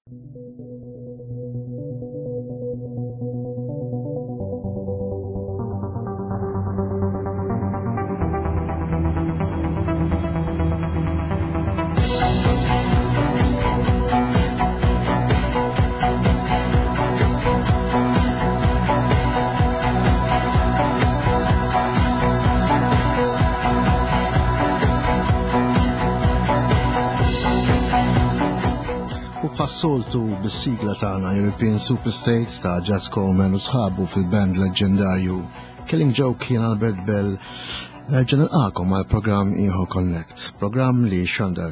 Passoltu bis-sigla tagħna European Superstate ta' Jazz Coleman u sħabu fil-band leġendarju Killing Joke jien Albert Bell ġenilqakom għal programm Ieħor Connect, programm li xandar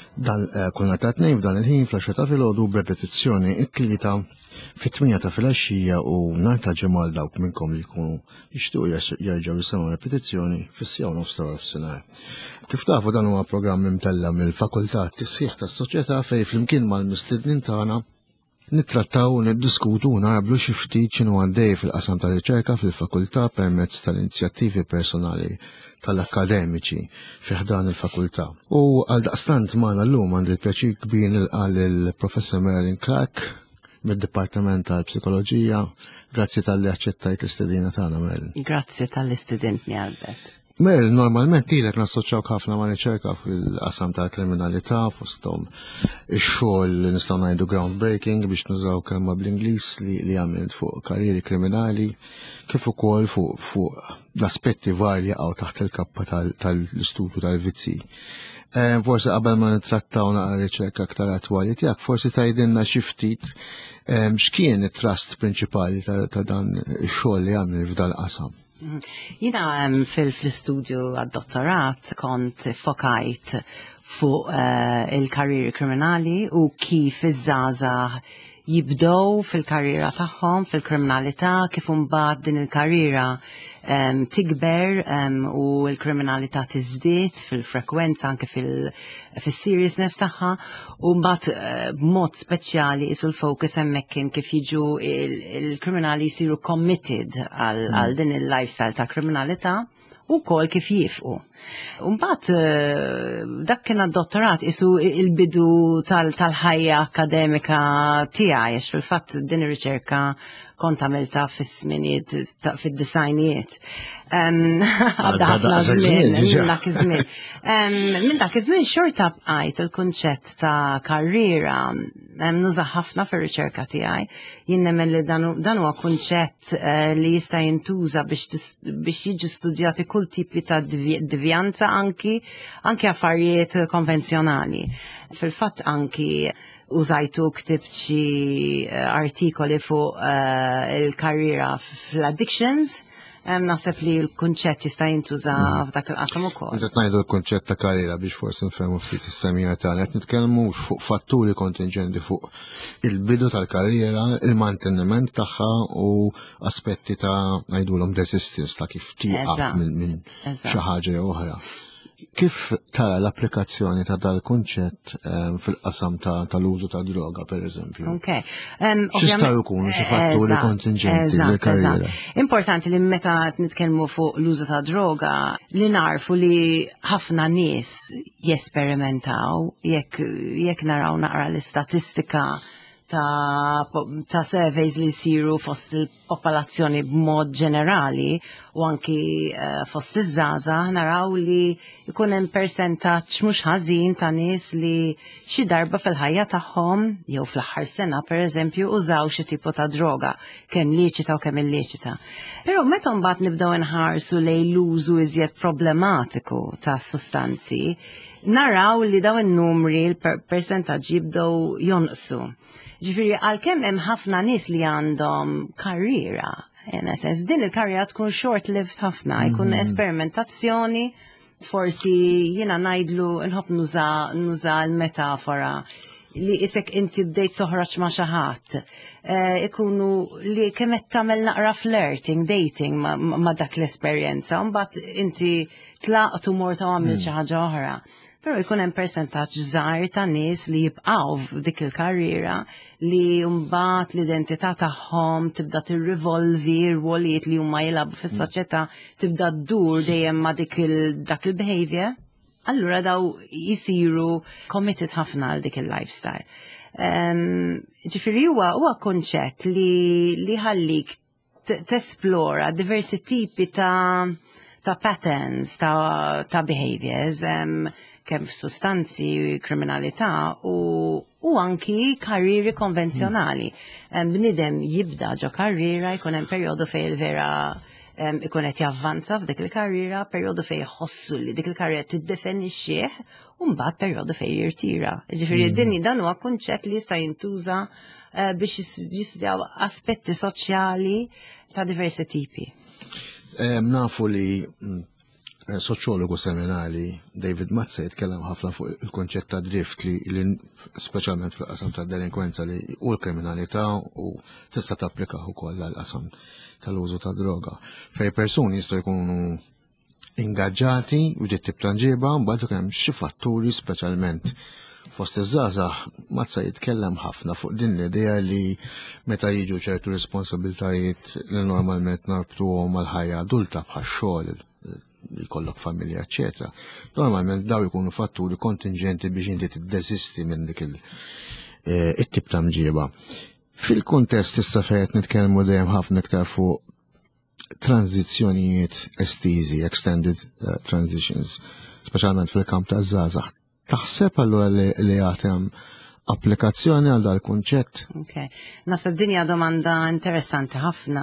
kull nhar ta' tnejn f'dan il-ħin fl-10 ta' filgħodu b'repetizzjoni it-tlieta fit-8 ta' filgħaxija u nhar ta' ġimgħa dawk minnkom li jkunu jixtiequ jerġgħu jisimgħu repetizzjoni fis-sija u nofs ta' f'sinar. Kif tafu dan huwa programm imtella mill-Fakultà Tisħiħ tas-Soċjetà fejn flimkien mal-mistednin tagħna nittrattaw u niddiskutu u narblu xi ftit x'inhu għaddej fil-qasam ta' riċerka fil-fakultà permezz tal-inizjattivi personali tal-akkademiċi fih dan il-fakultà. U għal daqstant magħna llum għandi l-pjaċir kbir nilqa' lill-Professor Marilyn Clark mid-Dipartiment tal-Psikoloġija. Grazzi tal-li aċċettajt l-istedina tagħna, Marilyn. Grazzi tal-istudentni Albert. Mer, normalment ilek nassoċjaw ħafna ma' riċerka fil-qasam ta' kriminalità fosthom ix-xogħol li nistgħu ngħidu groundbreaking biex nużaw kelma bl-Ingliż li għamilt fuq karrieri kriminali kif ukoll fuq l-aspetti varji jaqgħu taħt il-kappa tal-istudju tal-vizzi. Forsi qabel ma nittrattaw naqra riċerka aktar attwali tiegħek, forsi tgħidilna xi ftit x'kien it-trust prinċipali ta' dan ix-xogħol li għamil f'dan qasam. Jina fil-studju għad-dottorat kont fokajt fuq il-karriri kriminali u kif iż-żgħażagħ jibdow fil-karriera tagħhom fil-kriminalità kif imbagħad din il-karriera tikber u l-kriminalità tiżdied fil-frekwenza anke fil-seriousness tagħha u mbagħad b'mod speċjali isu l-focus hemmhekk kien kif jiġu il-kriminali jsiru committed għal din il-lifestyle ta' kriminalità u kol kif jifqu. Mbagħad dak kien għad-dottorat isu il-bidu tal-ħajja akademika tiegħi għax fil-fatt din ir-riċerka kont għamilta fis-sminijiet fid-disajnijiet. Għadda ħafna żmien minn dak iż-żmien. Minn dak iż-żmien xorta bqajt il-kunċett ta' karriera nuża ħafna fir-riċerka tiegħi. Jien nemmen li dan huwa kunċett li jista' jintuża biex jiġu studjati kull tipi ta' devjanza anki affarijiet konvenzjonali. Fil-fatt anki użajtu ktibt xi artikoli fuq il-karriera fl-addictions. Naħseb li l-kunċett jista' jintuża f'dak il-qasam ukoll. Qed ngħidu l-kunċett ta' karriera biex forsi nfehmu ftit is-semija tagħna qed nitkellmu fuq fatturi kontingenti fuq il-bidu tal-karriera, il-manteniment tagħha u aspetti ta' ngħidulhom resistance ta' kif tieqaf minn xi ħaġa jew oħra. Kif tara l-applikazzjoni ta' dal-kunċett fil-qasam tal-użu ta' droga, per eżempju? X'jistgħu jkunu xi fatturi kontingenti lill-karriera? Importanti li meta nitkellmu fuq l-użu ta' droga li narfu li ħafna nies jesperimentaw jekk naraw naqra l-istatistika ta' surveys li jsiru fost il-popolazzjoni b'mod ġenerali u anki fost iż-żgħażagħ naraw li jkun hemm persentaġġ mhux ħażin ta' nies li xi darba fil-ħajja tagħhom jew fl-aħħar sena pereżempju użaw xi tipu ta' droga kemm liċita u kemm illiċita. Però meta mbagħad nibdew inħarsu lejn l-użu iżjed problematiku ta' sustanzi, naraw li dawn in-numri l-persentaġġi jibdew jonqsu. Ġifieri għalkemm hemm ħafna nies li għandhom karriera, sens din il-karriera tkun short-lived ħafna, jkun esperimentazzjoni, forsi jiena ngħidlu nħobb nuża l-metafora li isek inti bdejt toħroġ ma' xi ħadd. Ikunu li kemm qed tagħmel naqra flirting, dating ma' dak l-esperjenza, mbagħad inti tlaqt u mort għamil xi ħaġa oħra. Però jkun hemm persentaġġ żgħar ta' nies li jibqgħu f'dik il-karriera li mbagħad l-identità tagħhom tibda tirrivolvi r-rwolijiet li huma jilagħbu fis-soċjetà tibda ddur dejjem ma' dak il-behavior. Allura daw jisiru committed ħafna għal dik il-lifestyle. Ġifieri huwa konċett li ħallik tesplora diversi tipi ta' patterns, ta' behaviors, kemm f'sustanzi, kriminalità u anki karriri konvenzjonali. Bnidem jibda ġo karriera, jkun hemm perjodu fejn il-vera ikun qed javvanza f'dik il-karriera, perjodu fejn jħossu li dik il-karriera tiddefinixxih, u mbagħad perjodu fejn jirtira. Ġifieri dan huwa kunċett li jista' jintuża biex jistudjaw aspetti soċjali ta' diversi tipi. Nafu li soċjologu seminali David Mazza jitkellem ħafna fuq il-konċett ta' drift li speċjalment fil-qasam ta' delinkwenza li u l-kriminalità u tista' tapplika wkoll għall-qasam tal-użu ta' droga. Fej persuni jistgħu jkunu ingaġġati u ġiet tip ta' ġieba mbagħad hemm xi fatturi speċjalment fost iż-żgħażagħ Mazza jitkellem ħafna fuq din l-idea li meta jiġu ċertu responsabiltajiet li normalment narbtuhom mal-ħajja adulta bħax-xogħol jkollok familja, eccetera. Normalment daw jkunu fatturi kontingenti biex inti tiddesisti minn dik it-tip ta' mġieba. Fil-kuntest issa fejn nitkellmu dejjem ħafna iktar fuq tranzizzjonijiet estiżi, extended transitions, speċjalment fil-kamp ta' żgħażagħ. Taħseb allura li għatem applikazzjoni għal dal-kunċett? Okay. Nasab dinja domanda interessanti ħafna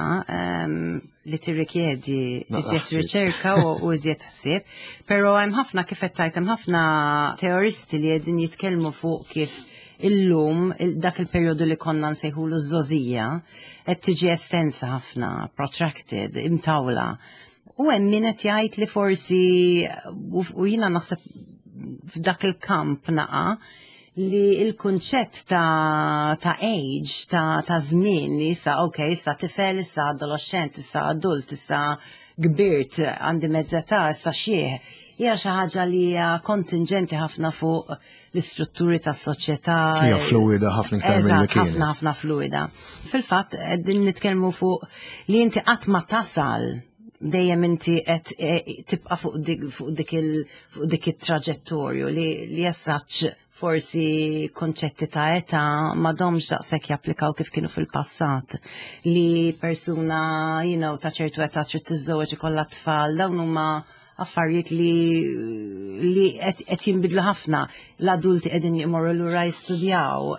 li tirrikjedi iżjed riċerka u iżjed ħsieb, pero hemm ħafna kif qed tajt hemm ħafna teoristi li qegħdin jitkellmu fuq kif illum dak il-perjodu li konna nsejħulu żożija qed tiġi estensa ħafna, protracted, imtawla. U hemm min qed jgħid li forsi u jiena naħseb f'dak il-kamp naqa li il-kunċett ta' age, ta' żmien li issa issa tifel, issa adolescent, issa adult, issa kbirt għandi mezz'età, issa xieħ, hija xi ħaġa li hija kontingenti ħafna fuq l-istrutturi tas-soċjetà. Hija fluida ħafna iktar milli kienet. ħafna fluida. Fil-fatt qegħdin nitkellmu fuq li inti qatt ma tasal dejjem inti qed tibqa' fuq dik it-traġettorju li jessaċ forsi konċetti ta' età m'għadhomx daqshekk japplikaw kif kienu fil-passat. Li persuna, ta' ċertu età trid tiżżewweġ ikollha tfal, dawn huma affarijiet li qed jinbidlu ħafna. L-adulti qegħdin jmorru lura jistudjaw.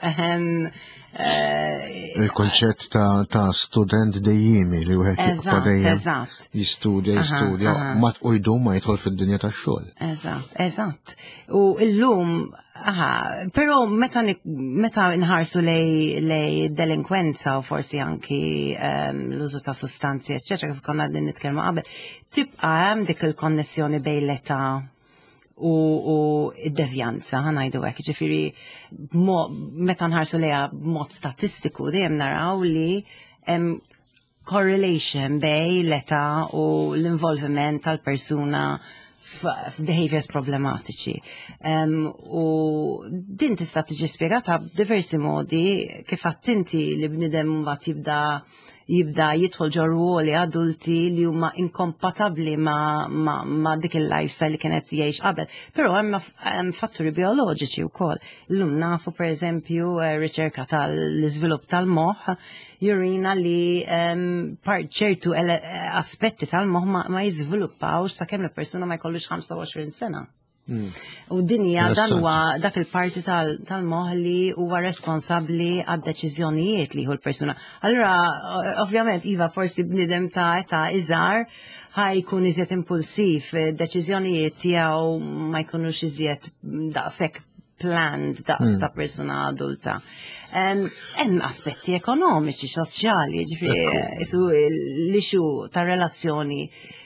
Il-konċett ta' student dejjimi li wieħed jibqa' dejjem jistudja ma tqujdu ma jidħol fid-dinja tax-xogħol. Eżatt. U llum però meta nħarsu lej delinkwenza u forsi anki l-użu ta' sustanzi, eċċetera, kif konna din nitkellmu qabel, tibqa' hemm dik il-konnessjoni bejn l-età u id-devjanza, ħanajdu hekk, ġifieri meta nħarsu lejha b'mod statistiku dejjem naraw li hemm correlation bejn l-età u l-involviment tal-persuna f'behaviors problematiċi. U din tista' tiġi spjegata b'diversi modi kif attinti li bniedem mbagħad jibda jidħol ġo ruoli adulti li huma inkompatibbli ma' dik il-lifestyle li kienet jgħix qabel. Però hemm fatturi bioloġiċi wkoll. Illum nafu pereżempju riċerka tal-iżvilupp tal-moħħ jurina li ċertu aspetti tal-moħħ ma jiżviluppawx sakemm il-persuna ma jkollux 25 sena. U dinja dan huwa dak il-parti tal-moħħ li huwa responsabbli għad-deċiżjonijiet li hu l-persuna. Allura, ovvjament, iva forsi bniedem ta' età iżgħar ħajkun iżjed impulsiv, deċiżjonijiet tiegħu ma jkunux iżjed daqshekk planned daqs ta' persuna adulta. Hemm aspetti ekonomiċi, soċjali, ġifieri isu l-ixu ta' relazzjoni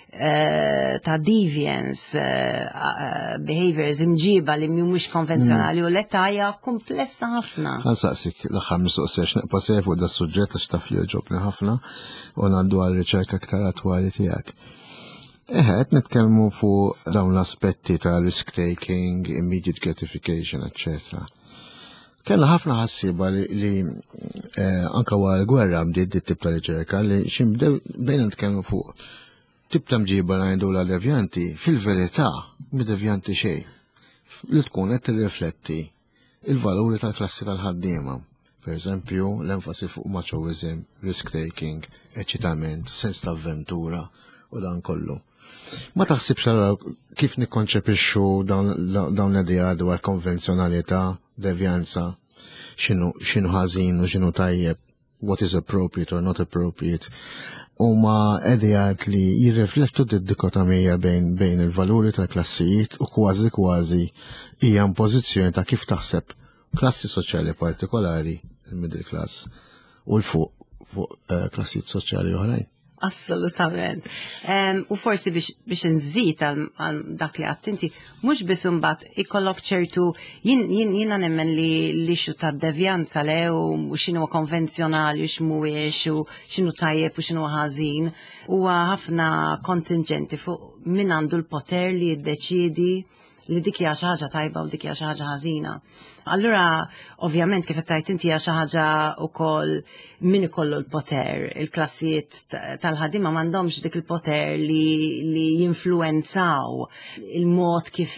ta' deviance, behaviors imġiba li mhumiex konvenzjonali u l-età hija komplessa ħafna. Ħansaqsik l-aħħar mistoqsija x'neqpa' sejf fuq da suġġett għax taf li jogħġobni ħafna u ngħaddu għal riċerka aktar attwali tiegħek. Qed nitkellmu fuq dawn l-aspetti ta' risk taking, immediate gratification, etc. Kella ħafna ħassiba li anke wara l-gwerra bdiet dit tip ta' riċerka li x'inbdew bejn nitkellmu fuq tip ta' mġiba ngħidu la devjanti, fil-verità mi devjanti xejn. Li tkun qed tirrifletti il-valuri tal-klassi tal-ħaddiema. Per eżempju, l-enfasi fuq machoism, risk-taking, eċitament, sens ta' avventura u dan kollu. Ma taħsibx allura kif nikkonċepixxu dawn l-idea dwar konvenzjonalità, devjanza, x'inhu ħażin u x'inhu tajjeb, what is appropriate or not appropriate, huma idejat li jirriflettu d-dikotomija bejn il-valuri tal-klassijiet u kważi hija impożizzjoni ta' kif taħseb klassi soċjali partikolari, il-middle class, u l-fuq klassijiet soċjali oħrajn. Assolutament. U forsi biex nżid għal dak li għattinti, mux biss imbagħad ikollok ċertu, jiena nemmen li xu ta' devjanza le u x'inhu konvenzjonali u x'mhuwiex u x'inhu tajjeb u x'inhu ħażin, huwa ħafna kontingenti fuq min għandu l-poter li jiddeċiedi li dik hija xi ħaġa tajba u dik hija xi ħaġa ħażina. Allura, ovvjament kif qed tgħid inti hija xi ħaġa wkoll min ikollu l-poter, il-klassijiet tal-ħaddiema m'għandhomx dik il-poter li jinfluwenzaw il-mod kif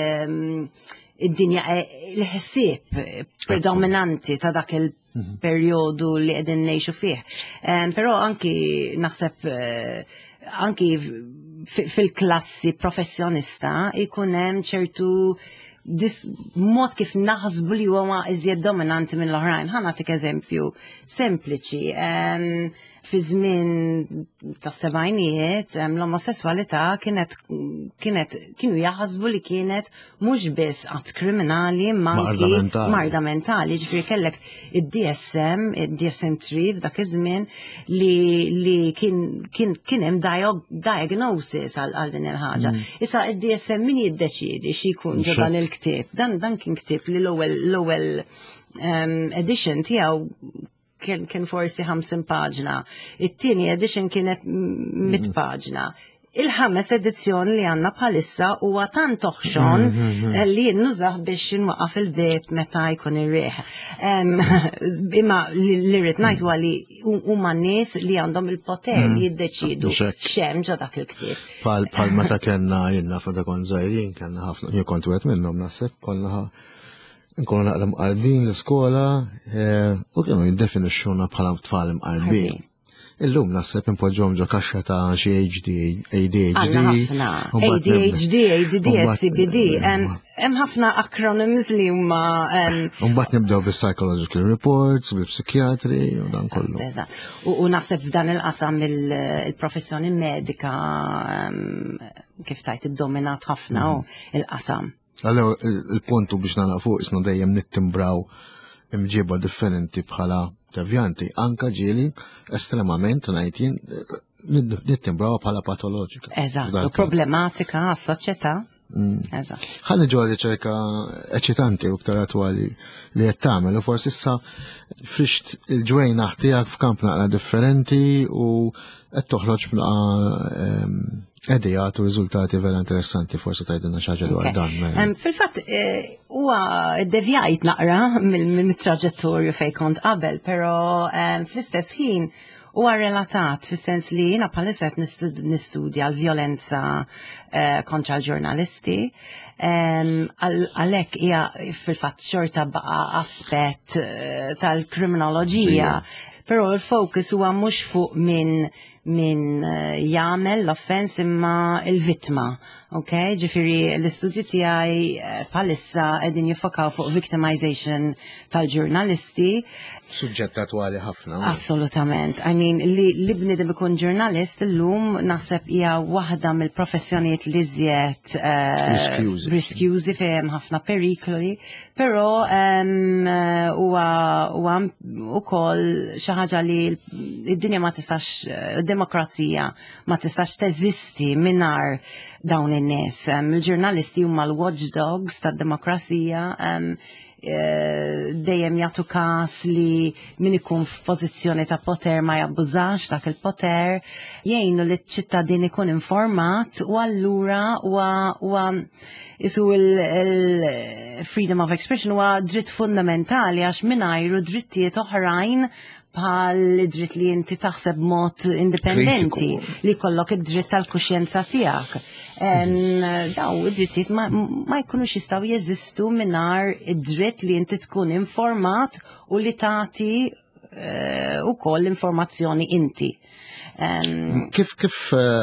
id-dinja il-ħsieb predominanti ta' dak il-perjodu li qegħdin ngħixu fih. Però anki naħseb anki fil-klassi professjonista jkun hemm ċertu mod kif naħsbu li huwa iżjed dominanti minn l-oħrajn. Ħa nagħtik eżempju sempliċi. Fi żmien tas-sebgħinijiet l-omosessualità kienu jaħsbu li kienet mhux biss qatt kriminali ma anki marda mentali. Ġifieri kellek id-DSM-3 f'dak iż-żmien li kien hemm diagnosis għal din il-ħaġa. Issa id-DSM min jiddeċiedi xi jkun ġo dan il-ktieb. Dan kien ktieb li l-ewwel edition tiegħu kien forsi 50 paġna. It-tieni edition kienet 100 paġna. Il-5 edizzjoni li għanna bħalissa huwa tant toħxon li nużaħ biex nwaqqaf il-bib meta jkun ir-rieħ. Imma li rrid ngħid huwa li huma nies li għandhom il-poter li jiddeċidu x'hemm ġo dak il-ktieb. Bħal meta kellna jiena feta kont żgħirin kellna ħafna jien kont wieħed minnhom naħseb konna nkunu naqra mqarbin l-iskola u kienu jiddefinixxuna bħala tfal mqarbin. Illum naħseb impoġġhom ġo kaxxa ta' xi ADHD. ADHD, ADD, SCBD. Hemm ħafna acronyms li huma. Mbagħad nibdew bis-psychological reports, bil-psikjatri u dan kollu. U naħseb f'dan il-qasam il-professjoni medika kif tajt iddominat ħafna il-qasam. Allora, il-puntu biex nagħlaq isna dejjem nittimbraw imġiba differenti bħala devjanti, anka ġieli estremament ngħidin nittimbraw bħala patoloġika. Eżatt, problematika għas-soċjetà. Ħalli ġo riċerka eċitanti u ktar attwali li qed tagħmel u forsi issa frixt il-ġwejnaħ tiegħek f'kamp naqra differenti u qed toħroġ edijat u riżultati vera interessanti forsi tgħidilna xi ħaġa dwar dan. Fil-fatt huwa devjajt naqra mill-traġettorju fejn kont qabel, però fl-istess ħin huwa relatat fis-sens li jiena bħalissa qed nistudja l-vjolenza kontra l-ġurnalisti, għalhekk hija fil-fatt xorta baqa' aspett tal-kriminoloġija. Però il-fokus huwa mhux fuq min jagħmel l-offens imma il-vittma. Okay? Ġifieri l-istudji tiegħi bħalissa qegħdin jiffokaw fuq victimization tal-ġurnalisti. Suġġett attwali ħafna. Assolutament. I mean, li bniedem ikun ġurnalist illum naħseb hija waħda mill-professjonijiet li żjed riskjużi fejn ħafna perikoli, però huwa ukoll xi ħaġa li d-dinja ma tistax, id-demokrazija ma tistax teżisti mingħajr dawn in-nies. Il-ġurnalisti huma l-watchdogs tad-demokrazija, dejjem jagħtu każ li min ikun f'pożizzjoni ta' poter ma jabbużax dak il-poter, jgħinu li ċ-ċittadin ikun informat u allura huwa isu il-freedom of expression huwa dritt fundamentali għax mingħajru drittijiet oħrajn bħal id-dritt li inti taħseb mod indipendenti li kollok id-dritt tal-kuxjenza tiegħek. Daw id-drittijiet ma jkunux jistgħu jeżistu mingħajr id-dritt li inti tkun informat u li tagħti ukoll informazzjoni inti. Kif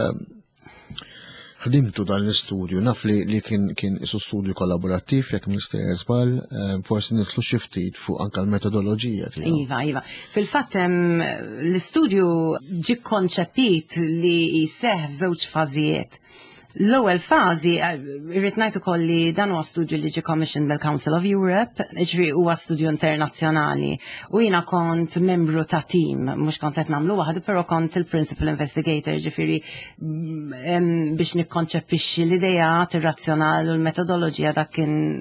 ħdimtu dan l-istudju, naf li kien isu studju kollaborattiv jekk Minister Żball, forsi nitlu xi ftit fuq anke l-metodoloġija tiegħu. Iva. Fil-fatt l-istudju ġie konċepit li jseħħ f'żewġ fażijiet. L-ewwel fażi irrid ngħid ukoll li dan huwa studju li ġie commissioned mill-Council of Europe, ġifieri huwa studju internazzjonali u jiena kont membru ta' team, mhux kont qed nagħmlu waħdi, però kont il-principal investigator, ġifieri biex nikkonċeppixxi l-idejat ir-razzjonali u l-metodoloġija dak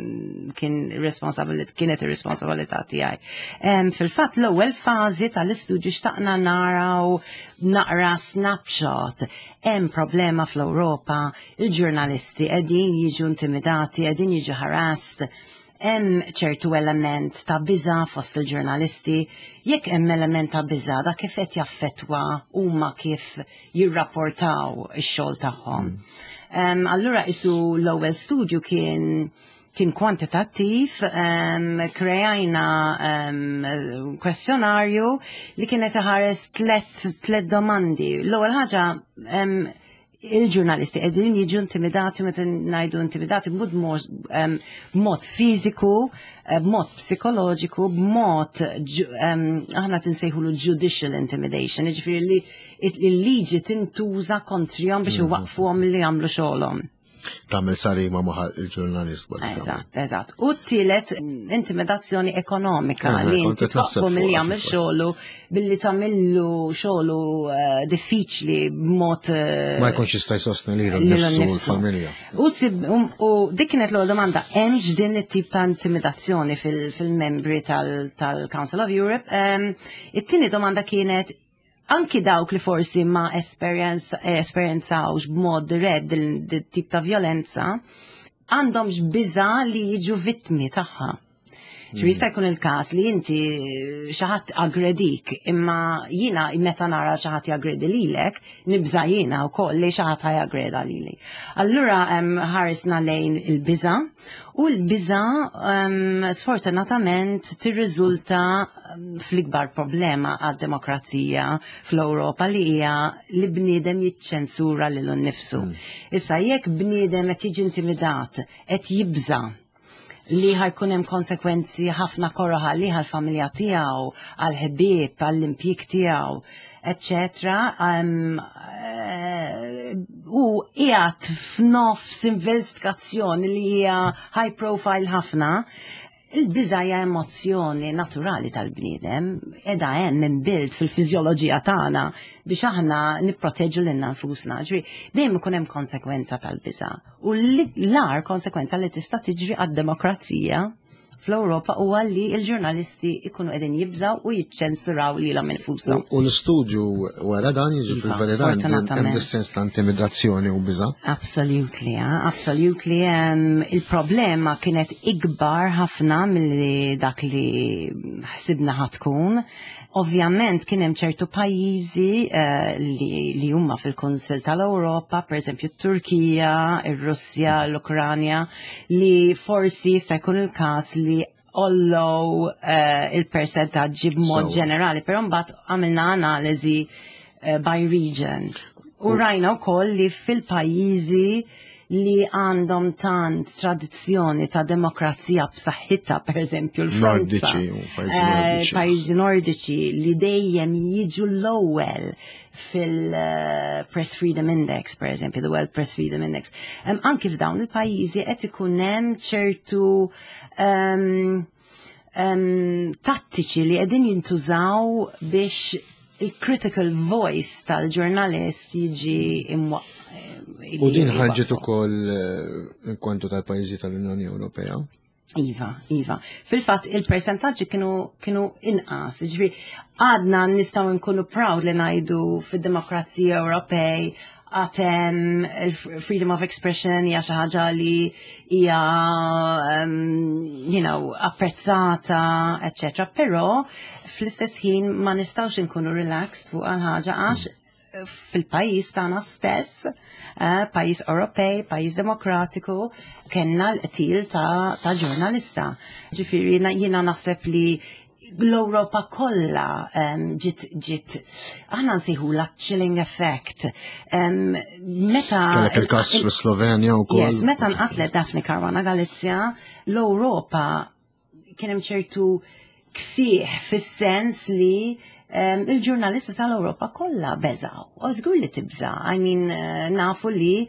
kienet ir-responsabilità tiegħi. Fil-fatt l-ewwel fażi tal-istudju xtaqna naqra snapshot. Hemm problema fl-Ewropa, il-ġurnalisti qegħdin jiġu intimidati, qegħdin jiġu harassed, hemm ċertu element ta' biża' fost il-ġurnalisti, jekk hemm element ta' biża' da kif qed jaffettwa huma kif jirrapportaw ix-xogħol tagħhom. Allura isu l-ewwel studju kien kwantitattiv, krejajna kwestjonarju li kienet iħares tlet domandi. L-ewwel ħaġa il-ġurnalisti qegħdin jiġu intimidati, meta ngħidu intimidati b'mod fiżiku, b'mod psikoloġiku, b'mod aħna tinsejħulu judicial intimidation, jiġifieri li l-liġi tintuża kontrihom biex iwaqfuhom li jagħmlu xogħolhom. Tagħmel sarima ma' il-ġurnalist. Eżatt. U t-tielet intimidazzjoni ekonomika li inti twaqqfu milli jagħmel xogħlu billi tagħmillu xogħlu diffiċli b'mod ma jkunx jista' jsostni lilu nnifsu l-familja. U dik kienet l-ewwel domanda, hemmx din it-tip ta' intimidazzjoni fil-membri tal-Council of Europe. It-tieni domanda kienet anki dawk li forsi ma esperjenzawx b'mod dirett din-tip ta' violenza għandhomx biża li jiġu vittmi tagħha. Jista' jkun il-każ li inti xi ħadd aggredik, imma jiena meta nara xi ħadd jaggredi lilek, nibża jiena wkoll li xi ħadd ħajaggreda lili. Allura ħaresna lejn il-biża' u l-biża' sfortunatament tirriżulta fl-ikbar problema għad-demokrazija fl-Ewropa li hija li bniedem jiċċensura lilu nnifsu. Issa jekk bniedem qed jiġi intimidat, qed jibża' li ħajkun hemm konsekwenzi ħafna korroħa li għall-familja tiegħu, għall-ħbieb, għall-impjieg tiegħu, etc. U qiegħed f'nofs investigazzjoni li hija high profile ħafna. Il-biża' hija emozzjoni naturali tal-bniedem, qiegħda hemm inbuilt fil-fiżjoloġija tagħna biex aħna nipproteġġu lilna nfusna. Dejjem ikun hemm konsekwenza tal-biża'. U l-ar konsekwenza li tista' tiġri għad-demokrazija fl-Ewropa huwa li l-ġurnalisti ikunu qegħdin jibżgħu u jiċċensuraw lilhom infushom. U l-istudju wara dan jiġi fil-verità hemm dis-sens ta' intimidazzjoni u biża'. Absolutely. Il-problema kienet ikbar ħafna milli dak li ħsibna ħatkun. Ovvjament kien hemm ċertu pajjiżi li huma fil-Kunsill tal-Ewropa, pereżempju t-Turkija, ir-Russja, l-Ukranja, li forsi jista' jkun il-każ li ollow il-persentaġġi b'mod ġenerali, però mbagħad għamilna analiżi by region. U rajna wkoll li fil-pajjiżi li għandhom tant tradizzjoni ta' demokrazija b'saħħitha, pereżempju l-Franza, pajjiżi nordiċi li dejjem jiġu l-ewwel fil-Press Freedom Index, pereżempju, the World Press Freedom Index. Anki f'dawn il-pajjiżi qed ikun hemm ċertu tattiċi li qegħdin jintużaw biex il-critical voice tal-ġurnalist jiġi imwaqqaf. U din ħarġet ukoll kwantu tal-pajjiżi tal-Unjoni Ewropea? Iva. Fil-fatt il-persentaġġi kienu inqas, ġifieri għadna nistgħu nkunu proud li ngħidu fid-demokrazija Ewropej għatem freedom of expression hija xi ħaġa li hija apprezzata, etc. Però fl-istess ħin ma nistgħux inkunu relaxed fuq ħaġa għax fil-pajjiż tagħna stess, pajjiż Ewropej, pajjiż demokratiku, kellna l-qtil ta' ġurnalista. Ġifieri jiena naħseb li l-Europa kollha ġiet aħna nsejħula chilling effect. Meta kellek il-każ fl-Slovenja wkoll. Yes, meta nqatlet Daphne Caruana Galizia, l-Ewropa kien hemm ċertu ksieħ fis-sens li il-ġurnalisti tal-Ewropa kollha beżaw. U żgur li tibża. I mean, nafu li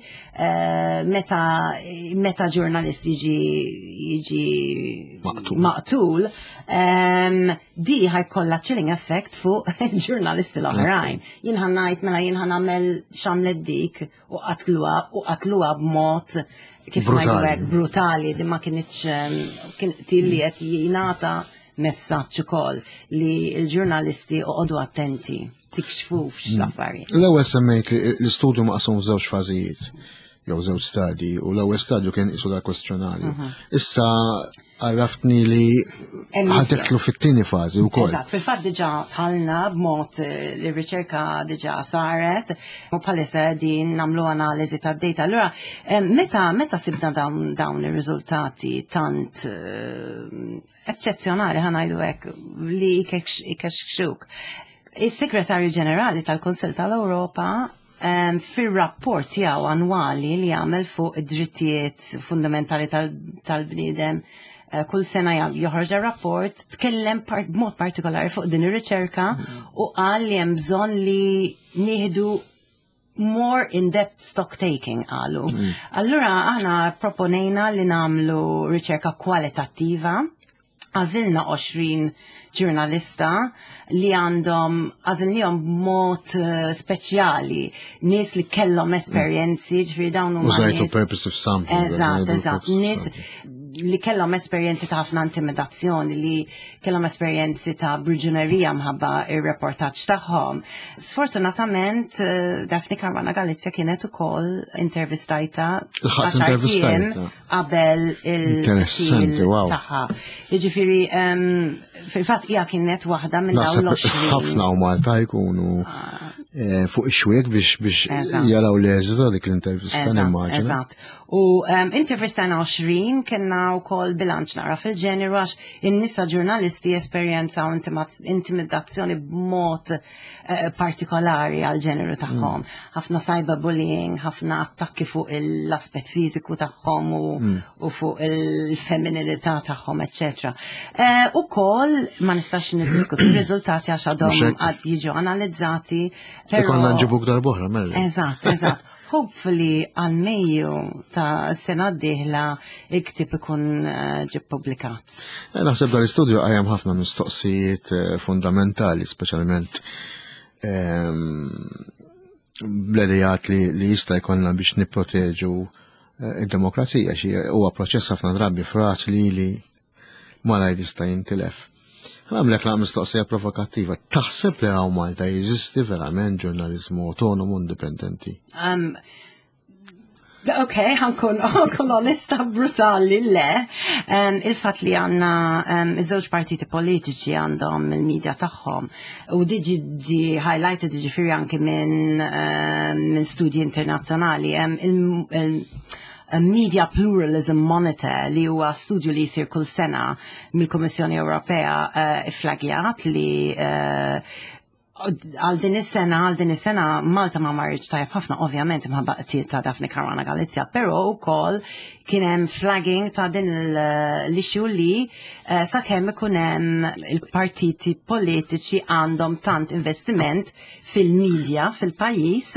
meta ġurnalist jiġi maqtul, di ħajkollha chilling effect fuq il-ġurnalisti l-oħrajn. Jien ħannajt mela jien ħanagħmel xamlet dik u qatluha b'mod kif ma jgħid brutali li ma kienx tilli qed jingħata messaġġ ukoll li l-ġurnalisti oqgħodu attenti, tikxfu f'x'affarijiet. L-ewwel semmejt li l-istudju maqsum f'żewġ fażijiet, jew żewġ stadji, u l-ewwel stadju kien qisu dal-kwestjonarju. Issa għarraftni li ħadetlu fit-tieni fażi wkoll. Eżatt, fil-fatt diġà tħallna b'mod li r-riċerka diġà saret u bħalissa din nagħmlu analiżi tad-data. Allura meta sibna dawn ir-riżultati tant eċċezzjonali ħanajdu hekk li ikexxuk. Is-Segretarju Ġenerali tal-Kunsill tal-Ewropa fir-rapport tiegħu annwali li jagħmel fuq id-drittijiet fundamentali tal-bniedem kull sena joħorġ rapport tkellem b'mod partikolari fuq din ir-riċerka u qal li hemm bżonn li nieħdu more in-depth stock taking qalu. Allura aħna proponejna li nagħmlu riċerka kwalitattiva. Għazilna 20 ġurnalista li għazilnijom mod speċjali, nis li kellhom esperjenzi, ġifiri dawn huma nies. Użajtu purposive sample. Eżatt, nis li kellhom esperjenzi ta' ħafna intimidazzjoni, li kellhom esperjenzi ta' briġunerija mħabba ir-reportaġġ tagħhom. Sfortunatament Daphne Caruana Galizia kienet ukoll intervistajta qabel il-qtil tagħha. Jiġifieri fil-fatt hija kienet waħda minn dawn l-20. Ħafna u Malta jkunu fuq ix-xwieg biex jaraw l-eżitu dik l-intervista nimmaġina. Eżatt. U intervistajna 20 kienna wkoll bilanċ nara fil-ġeneru għax in-nisa ġurnalisti esperjenzaw intimidazzjoni b'mod partikolari għal-ġeneru tagħhom. Ħafna cyberbullying, ħafna attakki fuq l-aspett fiżiku tagħhom u fuq il-femininità tagħhom, etc. Ukoll ma nistax niddiskutu r-riżultati għax għadhom għad jiġu analizzati. Ikonna nġibuk darbohra, Merli. Eżatt. Hopefully għal-Mejju ta' sena d-dieħla il-ktib ikun ġib publikat. Naħseb dal-istudju għajam ħafna mistoqsijiet fundamentali, speċjalment bl-edijat li jista' jkollna biex nipproteġu id-demokrazija xi huwa proċess ħafna drabi fraċli li malajr jista' jintilef. Għamlek la' mistoqsija provokattiva. Taħseb li għaw Malta jeżisti verament ġurnalizmu autonomu indipendenti? Ok, ħankun onesta brutali, le. Il-fat li għanna iż-żewġ partiti politiċi għandhom il-medja tagħhom u diġi highlighted ġifiri anke minn studji internazzjonali. Media Pluralism Monitor li huwa studju li jsir kull sena mill-Kummissjoni Ewropea iflagjat li għal din is-sena Malta ma marriċ tajjeb ħafna ovvjament imħabba qtiet ta' Daphne Caruana Galizia, però wkoll kien hemm flagging ta' din l-issue li sakemm ikun hemm il-partiti politiċi għandhom tant investiment fil-medja fil-pajjiż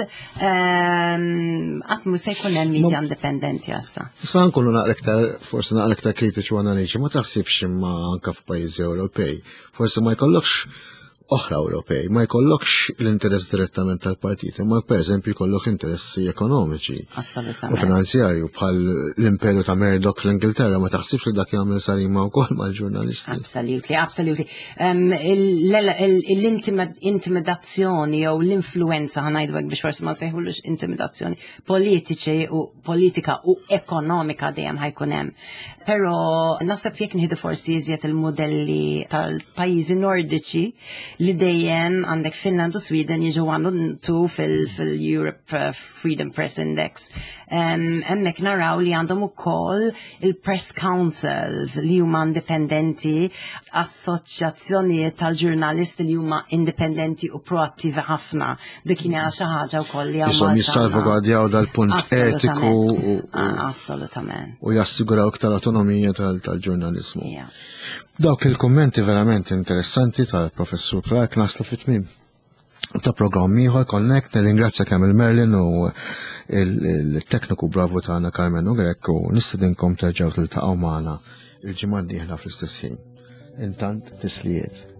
qatt mhux se jkun hemm medja indipendenti issa. Issa nkunu forsi naqra iktar kritiċi u analitiċi, ma taħsibx imma anke f'pajjiżi Ewropej. Forsi ma jkollokx oħra Ewropej, ma jkollokx l-interess direttament tal-partit, ma pereżempju jkollok interessi ekonomiċi u finanzjarju bħal l-imperju ta' Murdoch fl-Ingilterra, ma taħsibx li dak jagħmel sarima wkoll mal-ġurnalisti. Absolutely. L-intimidazzjoni jew l-influenza ħanajdu hekk biex forsi ma sejħulux intimidazzjoni politika u ekonomika dejjem ħajkun hemm. Però naħseb jekk nieħdu forsi iżjed il-modelli tal-pajjiżi nordiċi li dejjem għandek Finland u Sweden jiġu għandu fil-Europe Freedom Press Index. Hemmhekk naraw li għandhom ukoll il-press councils li huma indipendenti, assoċjazzjonijiet tal-ġurnalisti li huma indipendenti u proattivi ħafna. Dik kien xi ħaġa wkoll li għamlu. Jissalvagwardjaw dal-punt etiku assolutament. U jassiguraw iktar autonomija tal-ġurnalismu. Dawk il-kommenti verament interessanti tal-Professur Clark naslu fit-tmiem ta' programm ieħor Connect. Nirringrazzja kemm il-Merlin u il-tekniku bravu tagħna Carmen Ogrek u nistedinkom terġgħu tiltaqgħu magħna il-ġimgħa d-dieħla fl-istess ħin. Intant tislijiet.